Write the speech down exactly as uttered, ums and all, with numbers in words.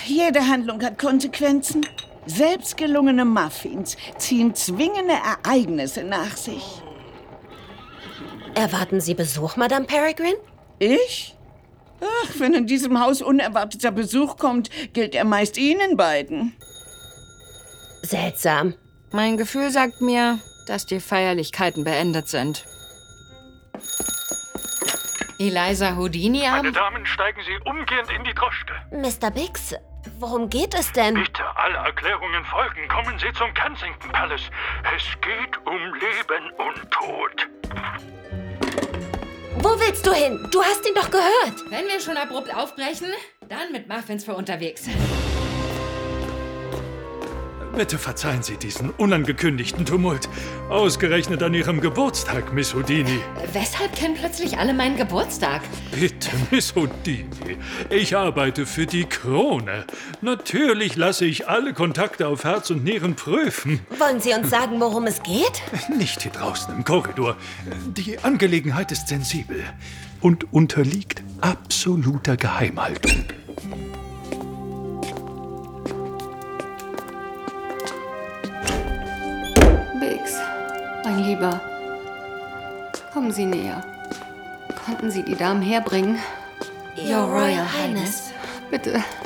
Jede Handlung hat Konsequenzen. Selbst gelungene Muffins ziehen zwingende Ereignisse nach sich. Erwarten Sie Besuch, Madame Peregrine? Ich? Ach, wenn in diesem Haus unerwarteter Besuch kommt, gilt er meist Ihnen beiden. Seltsam. Mein Gefühl sagt mir, dass die Feierlichkeiten beendet sind. Eliza Houdini am... Meine Damen, steigen Sie umgehend in die Droschke. Mister Biggs, worum geht es denn? Bitte, alle Erklärungen folgen. Kommen Sie zum Kensington Palace. Es geht um Leben und Tod. Wo willst du hin? Du hast ihn doch gehört. Wenn wir schon abrupt aufbrechen, dann mit Muffins für unterwegs. Bitte verzeihen Sie diesen unangekündigten Tumult. Ausgerechnet an Ihrem Geburtstag, Miss Houdini. Weshalb kennen plötzlich alle meinen Geburtstag? Bitte, Miss Houdini. Ich arbeite für die Krone. Natürlich lasse ich alle Kontakte auf Herz und Nieren prüfen. Wollen Sie uns sagen, worum es geht? Nicht hier draußen im Korridor. Die Angelegenheit ist sensibel und unterliegt absoluter Geheimhaltung. Biggs, mein Lieber, kommen Sie näher. Konnten Sie die Damen herbringen? Your Royal Highness. Bitte,